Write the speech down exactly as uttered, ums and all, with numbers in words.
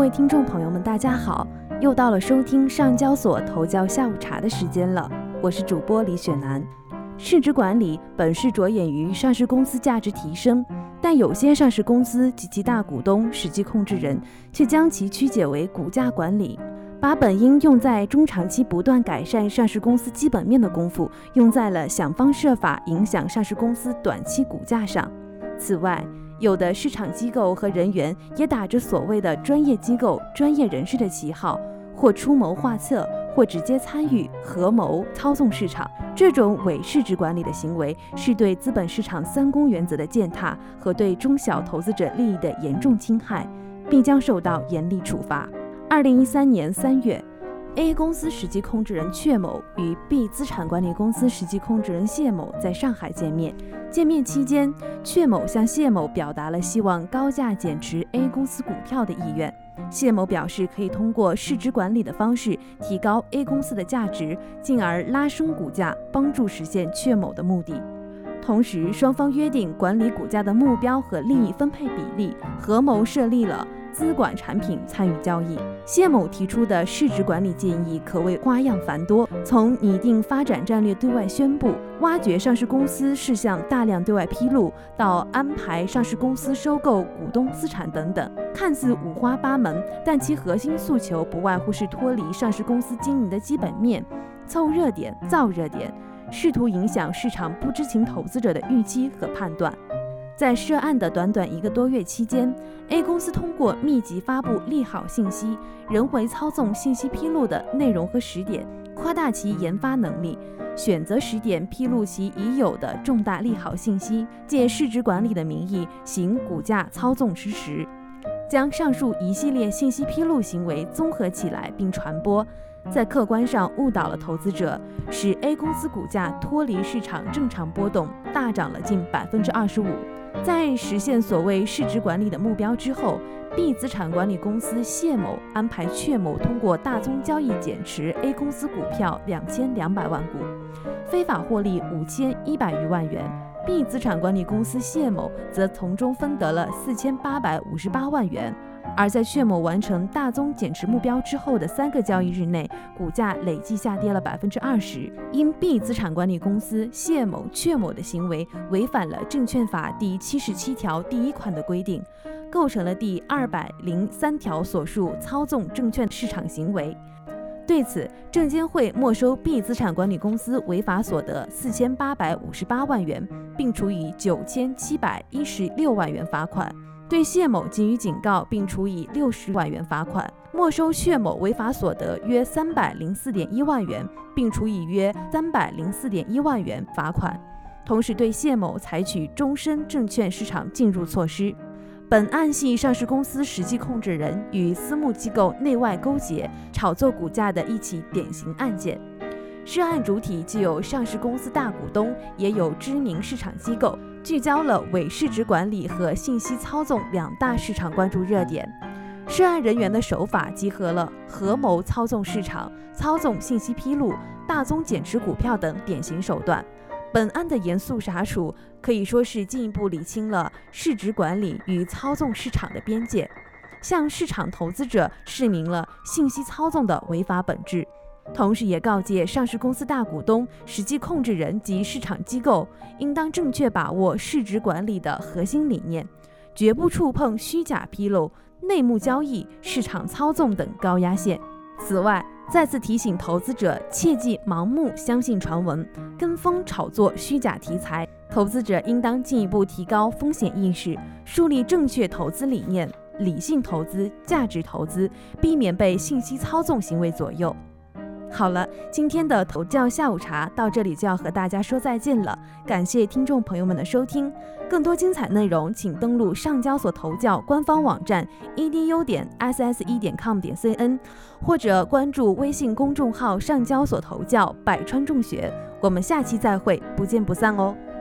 位听众朋友们，大家好，又到了收听上交所头教下午茶的时间了，我是主播李雪楠。市值管理本是着眼于上市公司价值提升，但有些上市公司及其大股东、实际控制人却将其曲解为股价管理，把本应用在中长期不断改善上市公司基本面的功夫，用在了想方设法影响上市公司短期股价上。此外，有的市场机构和人员也打着所谓的专业机构、专业人士的旗号，或出谋划策，或直接参与合谋操纵市场。这种伪市值管理的行为，是对资本市场三公原则的践踏和对中小投资者利益的严重侵害，并将受到严厉处罚。二零一三年三月，A 公司实际控制人阙某与 B 资产管理公司实际控制人谢某在上海见面。见面期间，阙某向谢某表达了希望高价减持 A 公司股票的意愿。谢某表示可以通过市值管理的方式提高 A 公司的价值，进而拉升股价，帮助实现阙某的目的。同时，双方约定管理股价的目标和利益分配比例，合谋设立了资管产品参与交易。谢某提出的市值管理建议可谓花样繁多，从拟定发展战略对外宣布，挖掘上市公司事项大量对外披露，到安排上市公司收购股东资产等等，看似五花八门，但其核心诉求不外乎是脱离上市公司经营的基本面，凑热点、造热点，试图影响市场不知情投资者的预期和判断。在涉案的短短一个多月期间， A 公司通过密集发布利好信息，人为操纵信息披露的内容和时点，夸大其研发能力，选择时点披露其已有的重大利好信息，借市值管理的名义行股价操纵之实，将上述一系列信息披露行为综合起来并传播，在客观上误导了投资者，使 A 公司股价脱离市场正常波动，大涨了近 百分之二十五。在实现所谓市值管理的目标之后， B 资产管理公司谢某安排阙某通过大宗交易减持 A 公司股票两千两百万股，非法获利五千一百余万元。B 资产管理公司谢某则从中分得了四千八百五十八万元。而在阙某完成大宗减持目标之后的三个交易日内，股价累计下跌了 百分之二十。因 B 资产管理公司谢某、阙某的行为违反了证券法第七十七条第一款的规定，构成了第二百零三条所述操纵证券市场行为。对此，证监会没收 B 资产管理公司违法所得四千八百五十八万元，并处以九千七百一十六万元罚款。对谢某给予警告，并处以六十万元罚款，没收阙某违法所得约三百零四点一万元，并处以约三百零四点一万元罚款。同时对谢某采取终身证券市场禁入措施。本案系上市公司实际控制人与私募机构内外勾结，炒作股价的一起典型案件。涉案主体既有上市公司大股东，也有知名市场机构，聚焦了伪市值管理和信息操纵两大市场关注热点。涉案人员的手法集合了合谋操纵市场、操纵信息披露、大宗减持股票等典型手段。本案的严肃查处可以说是进一步理清了市值管理与操纵市场的边界，向市场投资者示明了信息操纵的违法本质。同时也告诫上市公司大股东、实际控制人及市场机构，应当正确把握市值管理的核心理念，绝不触碰虚假披露、内幕交易、市场操纵等高压线。此外，再次提醒投资者切忌盲目相信传闻，跟风炒作虚假题材，投资者应当进一步提高风险意识，树立正确投资理念，理性投资、价值投资，避免被信息操纵行为左右。好了，今天的头教下午茶到这里就要和大家说再见了，感谢听众朋友们的收听。更多精彩内容请登录上交所头教官方网站 e d u 点 s s e 点 com 点 c n， 或者关注微信公众号上交所头教百川众学。我们下期再会，不见不散哦。